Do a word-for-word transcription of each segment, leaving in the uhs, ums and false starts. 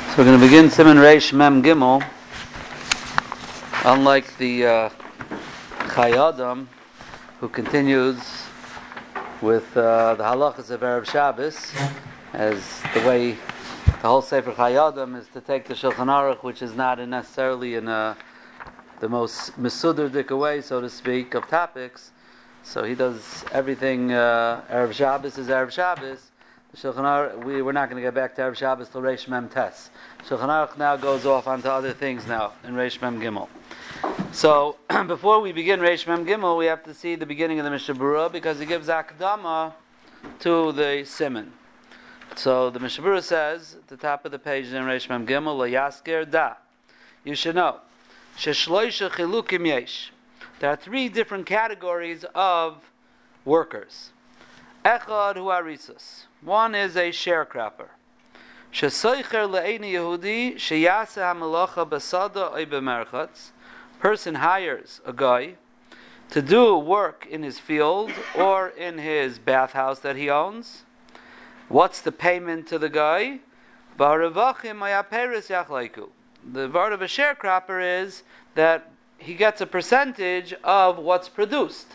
So we're going to begin Siman Reish Mem Gimel. Unlike the uh, Chai Adam, who continues with uh, the halachas of Erev Shabbos, as the way the whole Sefer Chai Adam is to take the Shulchan Aruch, which is not in necessarily in uh, the most mesuderdik way, so to speak, of topics. So he does everything. Uh, Erev Shabbos is Erev Shabbos. The Shulchan Aruch, we, we're not going to get back to Erev Shabbos till Reish Mem Tes. Shulchan Aruch now goes off onto other things now in Reish Mem Gimel. So before we begin Reish Mem Gimel, we have to see the beginning of the Mishnah Berurah because he gives Akdama to the Siman. So the Mishnah Berurah says at the top of the page in Reish Mem Gimel, Lo Yasker Da. You should know, Sheshloisha Chilukim Yesh. There are three different categories of workers. Echad hu arisus. One is a sharecropper. Shesoicher le'eni Yehudi sheyase hamelacha basada oy b'merchatz. Person hires a guy to do work in his field or in his bathhouse that he owns. What's the payment to the guy? Ba'arevachim ayaperis yachlaiku. The word of a sharecropper is that he gets a percentage of what's produced.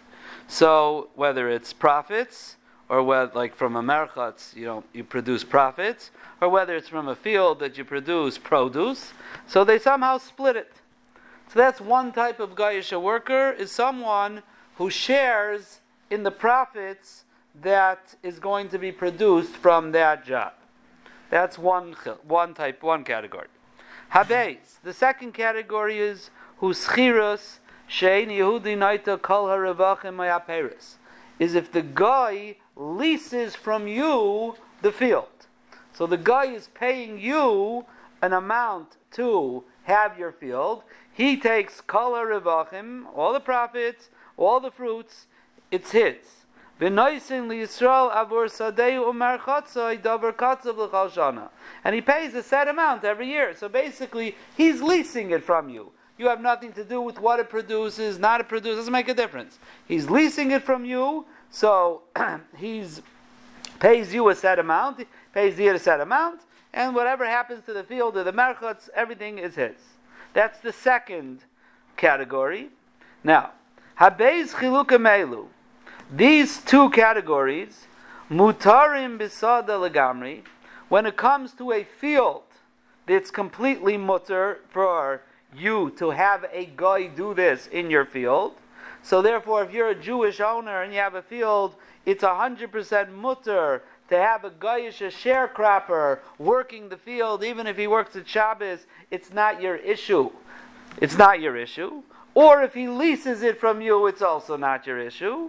So whether it's profits, or whether, like from a merchatz, you know, you produce profits, or whether it's from a field that you produce produce, so they somehow split it. So that's one type of Gaisha worker, is someone who shares in the profits that is going to be produced from that job. That's one one type, one category. Habeis, the second category is Huschirus Shein Yehudi Naita Kol Haravachim Mayaperis, is if the guy leases from you the field. So the guy is paying you an amount to have your field. He takes Kol Haravachim, all the profits, all the fruits, it's his. V'noisin liYisrael avur sadeu u'merchatzai davar katzav l'chal shana. And he pays a set amount every year. So basically, he's leasing it from you. You have nothing to do with what it produces, not it produces, doesn't make a difference. He's leasing it from you, so he's pays you a set amount, he pays you a set amount, and whatever happens to the field or the merchatz, everything is his. That's the second category. Now, Habeiz Chilukim Elu. These two categories, Mutarim Bisada Legamri, when it comes to a field that's completely mutter for you to have a guy do this in your field. So therefore, if you're a Jewish owner and you have a field, it's one hundred percent mutter to have a guyish, a sharecropper, working the field. Even if he works at Shabbos, it's not your issue. It's not your issue. Or if he leases it from you, it's also not your issue.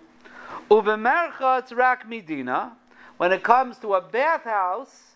Uvemerchatz rak midina. When it comes to a bathhouse,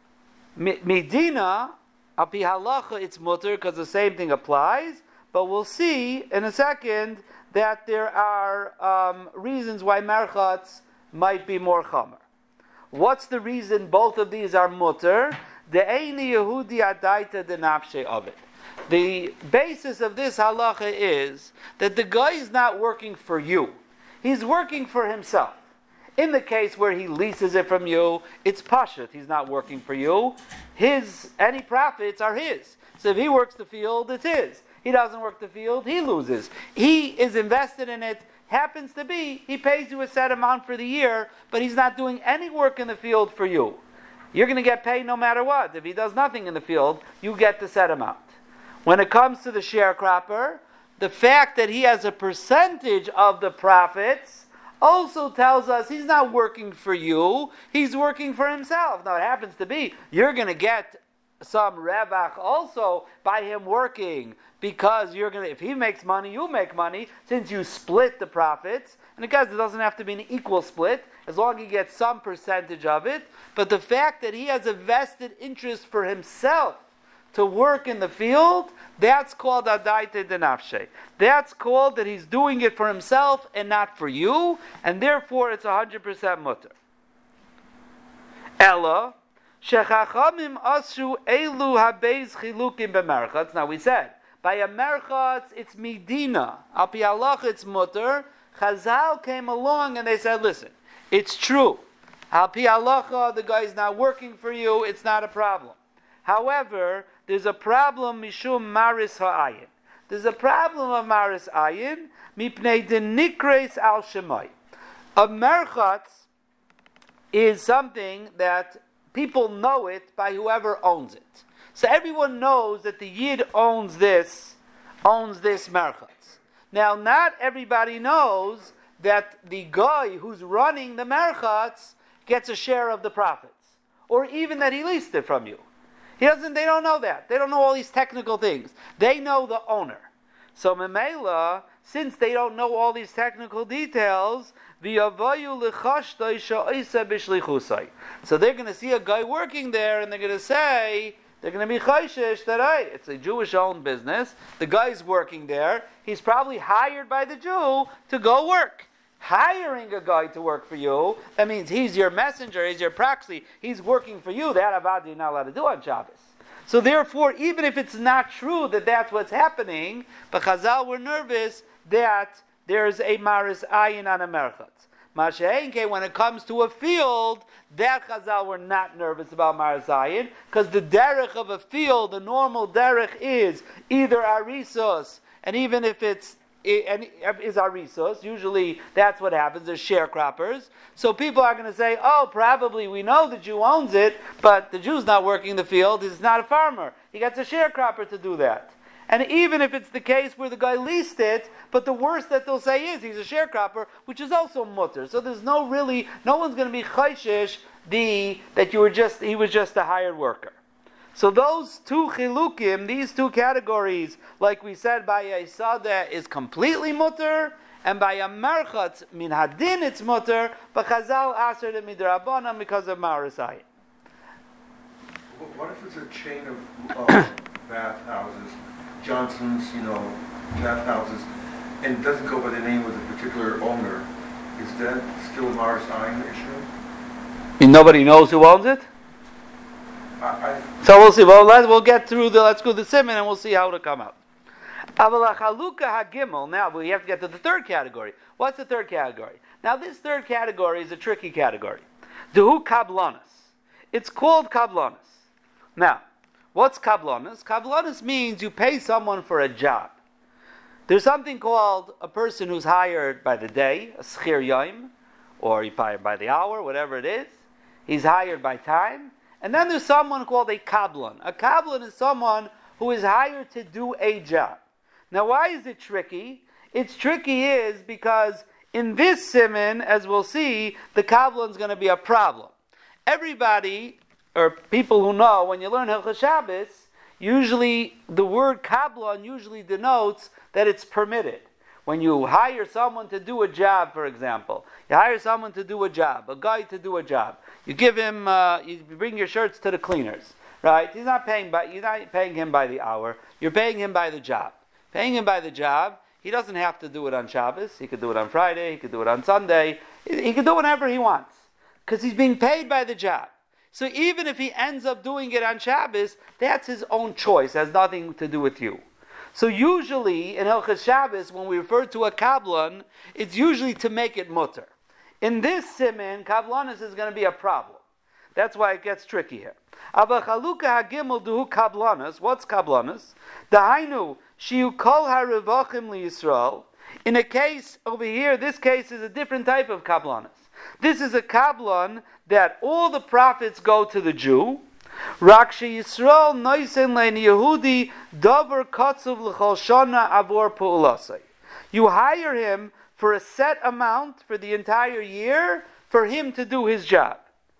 midina, Api halacha, it's mutter because the same thing applies, but we'll see in a second that there are um, reasons why merchatz might be more chamer. What's the reason both of these are mutter? The eini Yehudi adaita denafshe of it. The basis of this halacha is that the guy is not working for you; he's working for himself. In the case where he leases it from you, it's pashut. He's not working for you. His any profits are his. So if he works the field, it's his. He doesn't work the field, he loses. He is invested in it. Happens to be, he pays you a set amount for the year, but he's not doing any work in the field for you. You're going to get paid no matter what. If he does nothing in the field, you get the set amount. When it comes to the sharecropper, the fact that he has a percentage of the profits also tells us he's not working for you, he's working for himself. Now it happens to be, you're going to get some revach also by him working, because you're going to, if he makes money, you make money, since you split the profits. And again, it doesn't have to be an equal split, as long as he gets some percentage of it. But the fact that he has a vested interest for himself to work in the field, that's called adaita denafshe. That's called that he's doing it for himself and not for you, and therefore it's one hundred percent mutter. Ella, shechachamim asru elu habeiz chilukim b'merchatz. Now we said, by a merchatz it's midina. Al pi halacha it's mutter. Chazal came along and they said, listen, it's true. Al pi halacha, the guy's not working for you, it's not a problem. However, there's a problem mishum maris ha'ayin. There's a problem of maris ayin mipnei denikres al shemai. A merchatz is something that people know it by whoever owns it. So everyone knows that the yid owns this, owns this merchatz. Now, not everybody knows that the guy who's running the merchatz gets a share of the profits, or even that he leased it from you. He doesn't. They don't know that. They don't know all these technical things. They know the owner. So Memela, since they don't know all these technical details, so they're going to see a guy working there, and they're going to say, they're going to be chayshish that hey, it's a Jewish-owned business. The guy's working there. He's probably hired by the Jew to go work. Hiring a guy to work for you, that means he's your messenger, he's your proxy, he's working for you. That avad you're not allowed to do on Shabbos. So therefore, even if it's not true that that's what's happening, but Chazal were nervous that there's a maris ayin on a merchatz. Masha'enke, when it comes to a field, that Chazal were not nervous about maris ayin, because the derech of a field, the normal derech is either arisos, and even if it's and is arisos. Usually that's what happens. There's sharecroppers. So people are going to say, oh, probably we know the Jew owns it, but the Jew's not working the field. He's not a farmer. He gets a sharecropper to do that. And even if it's the case where the guy leased it, but the worst that they'll say is he's a sharecropper, which is also mutter. So there's no really, no one's going to be chayshish the that you were just he was just a hired worker. So those two chilukim, these two categories, like we said, by a sada is completely mutter, and by a merchatz min hadin it's mutter, but Chazal aser the midrabanan because of marasai. What if it's a chain of uh, bathhouses, Johnson's, you know, bathhouses, and it doesn't go by the name of the particular owner? Is that still a marasai issue? And nobody knows who owns it? I, So we'll see. Well, let's, we'll get through the, let's go to the Siman and we'll see how it'll come out. Avala Chaluka HaGimel. Now we have to get to the third category. What's the third category? Now this third category is a tricky category. Duhu Kablanas. It's called Kablanas. Now, what's Kablanas? Kablanas means you pay someone for a job. There's something called a person who's hired by the day, a schir yom, or he's hired by the hour, whatever it is. He's hired by time. And then there's someone called a kablan. A kablan is someone who is hired to do a job. Now, why is it tricky? It's tricky is because in this siman, as we'll see, the kablan is going to be a problem. Everybody, or people who know, when you learn Hilchos Shabbos, usually the word kablan usually denotes that it's permitted. When you hire someone to do a job, for example, you hire someone to do a job, a guy to do a job. You give him, uh, you bring your shirts to the cleaners, right? He's not paying by, you're not paying him by the hour. You're paying him by the job. Paying him by the job. He doesn't have to do it on Shabbos. He could do it on Friday. He could do it on Sunday. He could do whatever he wants because he's being paid by the job. So even if he ends up doing it on Shabbos, that's his own choice. It has nothing to do with you. So usually in Hilchos Shabbos, when we refer to a kablan, it's usually to make it mutter. In this siman, kablanis is going to be a problem. That's why it gets tricky here. Aba chaluka hagimel duhu kablanis. What's kablanis? Dahainu shiu kol harivachim liYisrael. In a case over here, this case is a different type of kablanis. This is a kablan that all the profits go to the Jew. Rakshe Yisrael noisen lein Yehudi davar katzuv l'chol shana avor pu'ulasei. You hire him for a set amount for the entire year for him to do his job.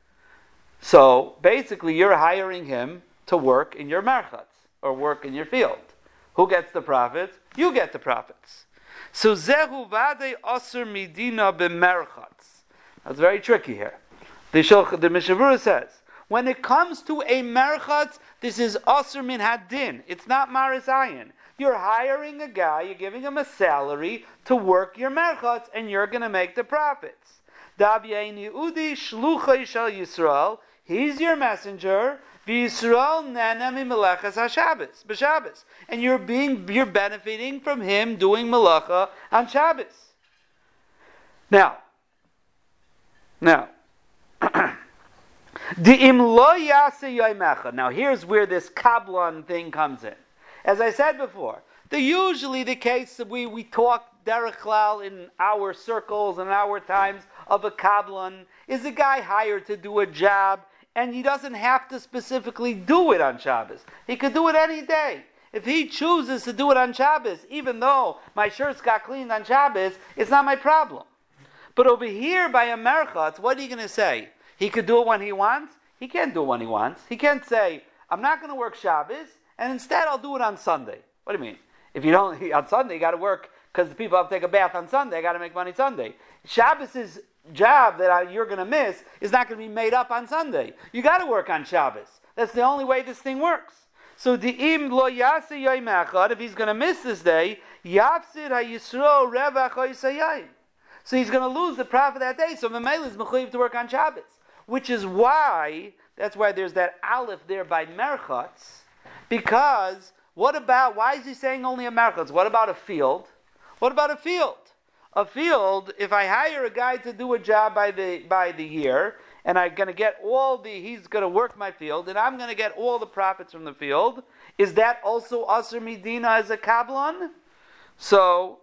So basically, you're hiring him to work in your merchatz or work in your field. Who gets the profits? You get the profits. So zehu vadei asur midina b'merchatz. That's very tricky here. The Shulch, the Mishavura says, when it comes to a merchatz, this is asur min hadin. It's not maris ayin. You're hiring a guy, you're giving him a salary to work your merchatz, and you're going to make the profits. Davyein Yehudi shluchai shel Yisrael. He's your messenger. V'Yisrael nena mimelachas haShabbos b'Shabbos, and you're being you're benefiting from him doing melacha on Shabbos. Now, now. Now here's where this kablan thing comes in. As I said before, the usually the case that we, we talk derech klal in our circles and our times of a kablan is a guy hired to do a job, and he doesn't have to specifically do it on Shabbos. He could do it any day. If he chooses to do it on Shabbos, even though my shirts got cleaned on Shabbos, it's not my problem. But over here by a merchatz, what are you going to say? He could do it when he wants? He can't do it when he wants. He can't say, I'm not going to work Shabbos, and instead I'll do it on Sunday. What do you mean? If you don't, on Sunday you got to work because the people have to take a bath on Sunday. I got to make money Sunday. Shabbos' job that I, you're going to miss is not going to be made up on Sunday. You got to work on Shabbos. That's the only way this thing works. So the im lo yase yom echad, if he's going to miss this day, yafsid hayisro revach hayisayim. So he's going to lose the profit that day. So Mamela is mechuyev to work on Shabbos, which is why that's why there's that aleph there by merchatz. Because what about why is he saying only a merchatz? What about a field? What about a field? A field, if I hire a guy to do a job by the by the year, and I'm going to get all the, he's going to work my field, and I'm going to get all the profits from the field, is that also Aser Medina as a kablan? So,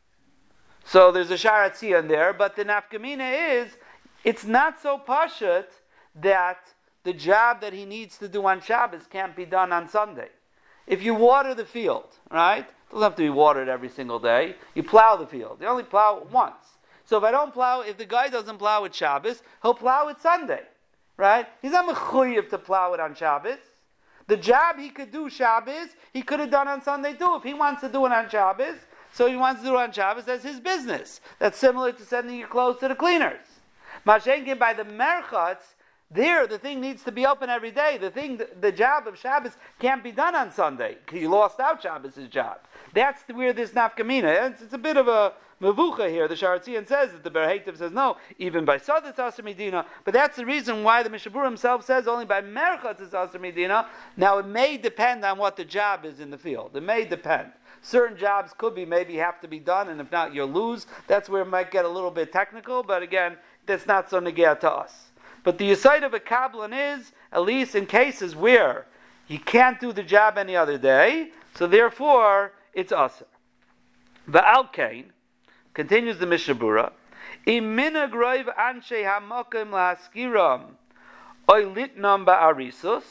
so there's a sharatzia in there, but the nafkamina is, it's not so pashut that the job that he needs to do on Shabbos can't be done on Sunday. If you water the field, right? It doesn't have to be watered every single day. You plow the field. You only plow it once. So if I don't plow, if the guy doesn't plow it Shabbos, he'll plow it Sunday, right? He's not mechuyev to plow it on Shabbos. The job he could do Shabbos, he could have done on Sunday too. If he wants to do it on Shabbos, so he wants to do it on Shabbos, that's his business. That's similar to sending your clothes to the cleaners. Mashenkin by the merchatz, there the thing needs to be open every day. The thing, the, the job of Shabbos can't be done on Sunday. He lost out Shabbos' job. That's where this nafkamina. It's, it's a bit of a mevucha here. The Sharatzian says that the Berhetiv says no, even by Sod it's Aser Medina. But that's the reason why the Mishabur himself says only by Merchatz it's Aser Medina. Now it may depend on what the job is in the field. It may depend. Certain jobs could be maybe have to be done, and if not, you'll lose. That's where it might get a little bit technical. But again, that's not so negea to us. But the aside of a kablan is, at least in cases where he can't do the job any other day, so therefore it's aser. Va'al kain, continues the Mishabura, imina groiv anshe hamakim lahaskiram oy litnam ba'arisus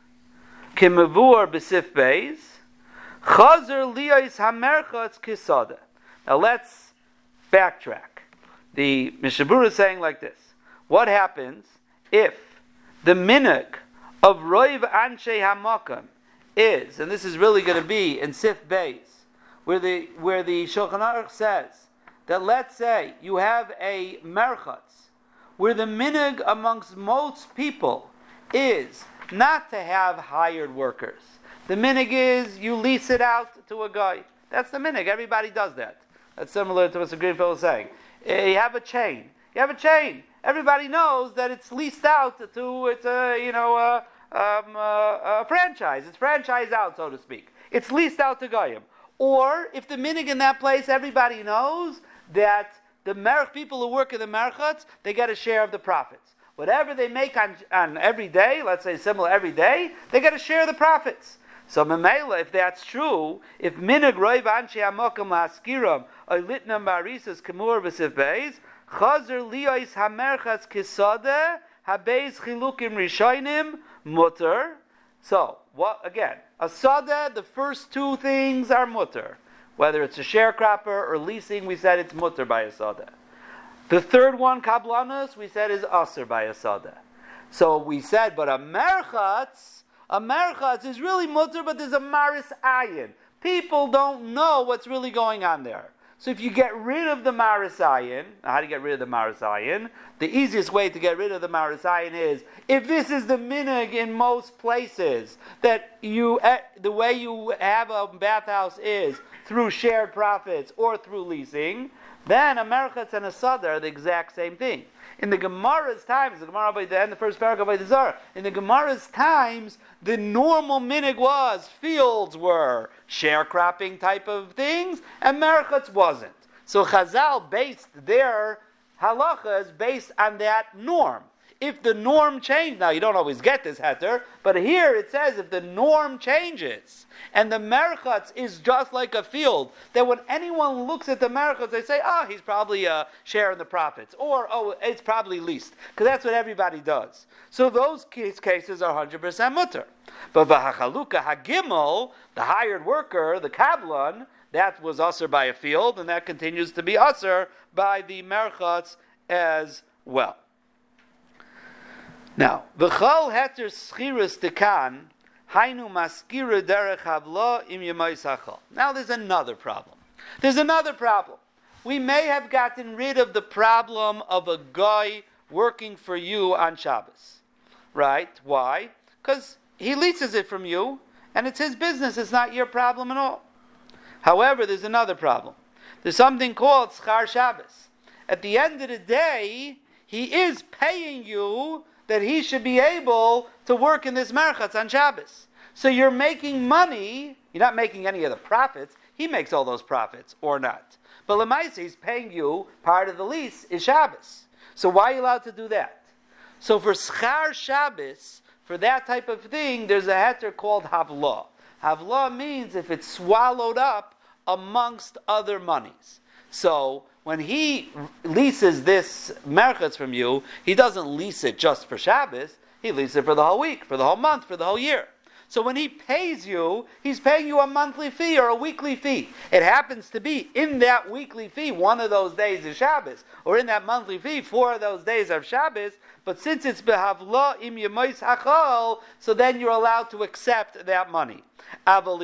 kimavur besif beis chazer liyais hamerchatz kisada. Now let's backtrack. The Mishabura is saying like this. What happens if the minhag of roiv anshe hamakim is, and this is really going to be in Sif Beis, where the where the Shulchan Aruch says that let's say you have a merchatz, where the minhag amongst most people is not to have hired workers. The minhag is you lease it out to a guy. That's the minhag. Everybody does that. That's similar to what Mister Greenfield is saying. You have a chain. You have a chain. Everybody knows that it's leased out to it's a you know a, um, a, a franchise. It's franchised out, so to speak. It's leased out to Goyim. Or if the minhag in that place, everybody knows that the merch people who work in the merchatz, they get a share of the profits. Whatever they make on on every day, let's say similar every day, they get a share of the profits. So Memela, if that's true, if minhag roiv anshe hamakam lahaskiram or litnam ba'arisas kemur v'sif beis chazer liyos hamerchatz kisada habeis chilukim rishonim mutter. So what again? A sada, the first two things are mutter. Whether it's a sharecropper or leasing, we said it's mutter by a sada. The third one, kablanus, we said is aser by a sada. So we said, but a merchatz, a merchatz is really mutter, but there's a maris ayin. People don't know what's really going on there. So if you get rid of the maris ayin, how do you get rid of the maris ayin? The easiest way to get rid of the maris ayin is, if this is the minhag in most places, that you, the way you have a bathhouse is through shared profits or through leasing, then a merchatz and a sada are the exact same thing. In the Gemara's times, the Gemara by the end, the first paragraph by the Zohar, in the Gemara's times, the normal minhag was fields were sharecropping type of things, and merchatz wasn't. So Chazal based their halachas based on that norm. if the norm changes, now you don't always get this heter, but here it says if the norm changes, and the merchatz is just like a field, that when anyone looks at the merchatz, they say, oh, he's probably uh, sharing the profits, or, oh, it's probably leased, because that's what everybody does. So those case cases are one hundred percent mutter. But v'hachaluka hagimel, the hired worker, the kablan, that was usher by a field, and that continues to be usher by the merchatz as well. Now, v'chol heter schiras dekan, hainu maskira derech havla im yemais hachol. Now there's another problem. There's another problem. We may have gotten rid of the problem of a guy working for you on Shabbos. Right? Why? Because he leases it from you, and it's his business. It's not your problem at all. However, there's another problem. There's something called schar Shabbos. At the end of the day, he is paying you that he should be able to work in this merchatz on Shabbos. So you're making money. You're not making any of the profits. He makes all those profits, or not. But Lemaisa, he's paying you, part of the lease is Shabbos. So why are you allowed to do that? So for schar Shabbos, for that type of thing, there's a heter called havla. Havla means if it's swallowed up amongst other monies. So when he leases this merchatz from you, he doesn't lease it just for Shabbos. He leases it for the whole week, for the whole month, for the whole year. So when he pays you, he's paying you a monthly fee or a weekly fee. It happens to be in that weekly fee, one of those days is Shabbos, or in that monthly fee, four of those days are Shabbos. But since it's behavla im yemais hachal, so then you're allowed to accept that money. But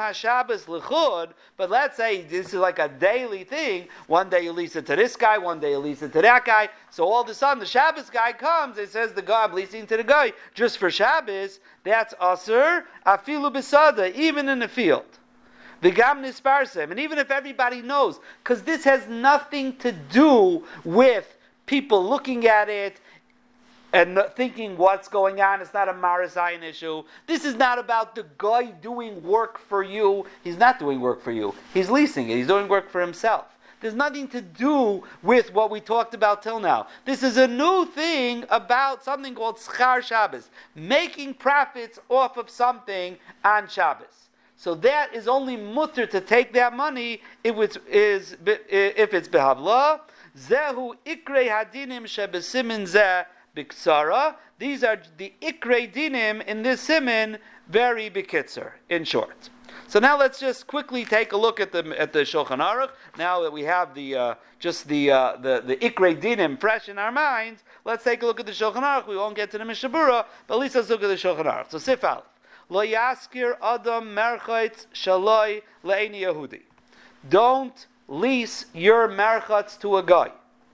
let's say this is like a daily thing. One day you lease it to this guy, one day you lease it to that guy. So all of a sudden the Shabbos guy comes and says the guy, I'm leasing to the guy just for Shabbos. That's asur, afilu besada, even in the field. V'gam nisparsem, and even if everybody knows, because this has nothing to do with people looking at it and thinking what's going on. It's not a Marasayan issue. This is not about the guy doing work for you. He's not doing work for you. He's leasing it. He's doing work for himself. There's nothing to do with what we talked about till now. This is a new thing about something called schar Shabbos, making profits off of something on Shabbos. So that is only mutter to take that money if it's, is, if it's behavla. Zehu ikrei hadinim shebesimin zeh Biksara. These are the Ikrei Dinim in this simin, very Bikitzer, in short. So now let's just quickly take a look at the at the Shulchan Aruch. Now that we have the uh, just the uh, the the Ikrei Dinim fresh in our minds, let's take a look at the Shulchan Aruch. We won't get to the Mishnah Berurah, but at least let's look at the Shulchan Aruch. So Sif Aleph, Lo Yaskir Adam Merchatz Shaloi Le'eni Yehudi. Don't lease your merchatz to a guy.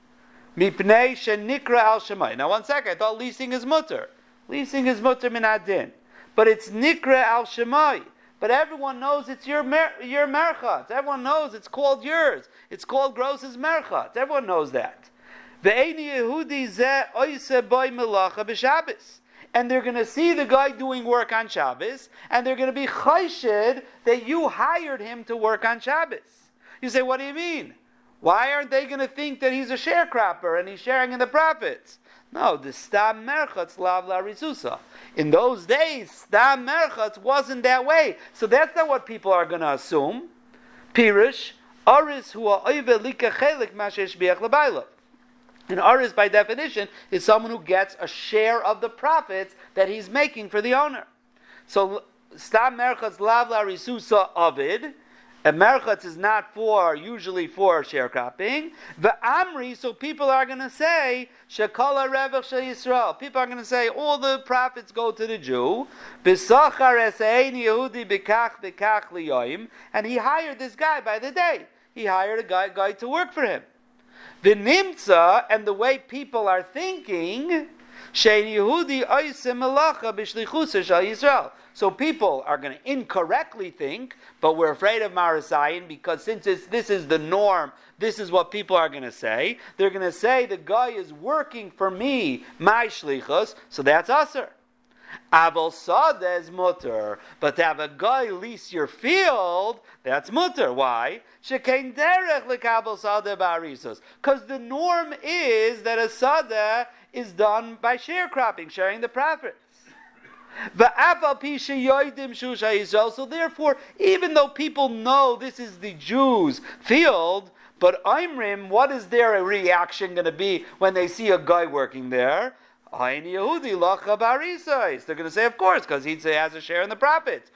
Mipnei shenikra al shemai. Now, one second. I thought leasing is mutter. Leasing is mutter min adin, but it's nikra al shemai. But everyone knows it's your mer- your merchatz. Everyone knows it's called yours. It's called Gross's merchatz. Everyone knows that. Ve'eni Yehudi zeh oise boy melacha b'Shabbos. And they're going to see the guy doing work on Shabbos, and they're going to be chayshid that you hired him to work on Shabbos. You say, what do you mean? Why aren't they going to think that he's a sharecropper and he's sharing in the profits? No, the stam merchatz lav la risusa. In those days, stam merchatz wasn't that way. So that's not what people are going to assume. Pirish, aris hua oive lika chelik mashesh biach labailov. And aris, by definition, is someone who gets a share of the profits that he's making for the owner. So stam merchatz lav la risusa avid. A merchatz is not for, usually for sharecropping. The amri, so people are going to say, shekala revach shel Yisrael. People are going to say, all the profits go to the Jew. B'sachar esein Yehudi b'kach b'kach liyoim. And he hired this guy by the day. He hired a guy, guy to work for him. The nimtza, and the way people are thinking, shein Yehudi oisem melacha b'shlichusa shel Yisrael. So people are going to incorrectly think, but we're afraid of Marasayan because since it's, this is the norm, this is what people are going to say. They're going to say the guy is working for me, my shlichus, so that's aser. Aval Sada is mutter, but to have a guy lease your field, that's mutter. Why? Shekain derech lekabel sada ba'arisos. Because the norm is that a sada is done by sharecropping, sharing the profits. So therefore, even though people know this is the Jews' field, but Imrim, what is their reaction going to be when they see a guy working there? They're going to say, of course, because he has a share in the profits.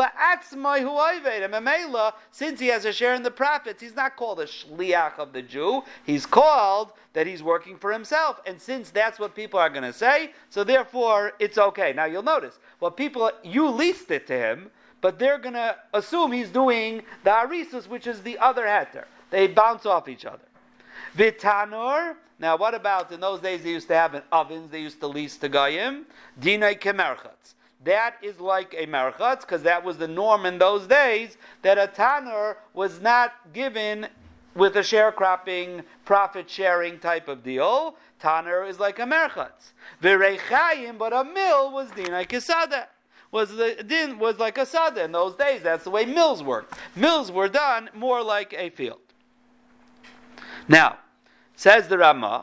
Since he has a share in the profits, he's not called a shliach of the Jew. He's called that he's working for himself. And since that's what people are going to say, so therefore it's okay. Now you'll notice, well, people, you leased it to him, but they're going to assume he's doing the harisus, which is the other heter. They bounce off each other. Vitanor. Now, what about in those days they used to have in ovens, they used to lease to Goyim? Dinay kemerchatz. That is like a merchatz, because that was the norm in those days, that a tanner was not given with a sharecropping, profit-sharing type of deal. Tanner is like a merchatz. V'reichayim, but a mill was dinay kesada. Was the din was like a sada in those days. That's the way mills worked. Mills were done more like a field. Now, says the Rama,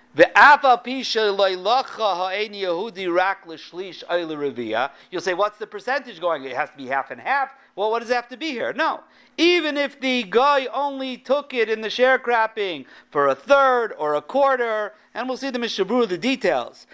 you'll say, what's the percentage going? It has to be half and half. Well, what does it have to be here? No. Even if the guy only took it in the sharecropping for a third or a quarter, and we'll see the Mishnah Berurah, the details.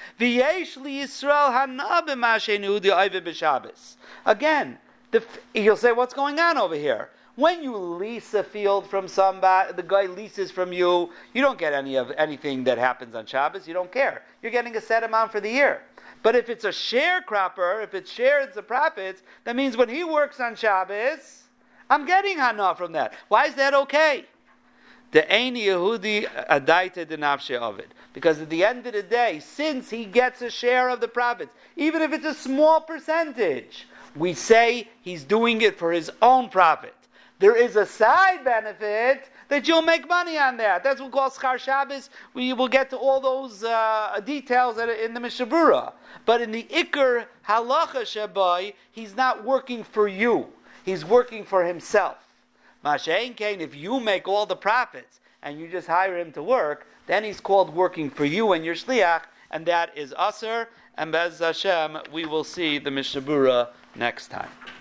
Again, the, you'll say, what's going on over here? When you lease a field from somebody, the guy leases from you, you don't get any of anything that happens on Shabbos. You don't care. You're getting a set amount for the year. But if it's a sharecropper, if it shares the profits, that means when he works on Shabbos, I'm getting hana from that. Why is that okay? The Eini Yehudi adaita denafshe ovid. Because at the end of the day, since he gets a share of the profits, even if it's a small percentage, we say he's doing it for his own profit. There is a side benefit that you'll make money on that. That's what we call Schar Shabbos. We will get to all those uh, details in the Mishnah Berurah. But in the Iker Halacha Shabai, he's not working for you. He's working for himself. Masha'en Kain, if you make all the profits and you just hire him to work, then he's called working for you and your shliach, and that is Aser. And Bez Hashem, we will see the Mishnah Berurah next time.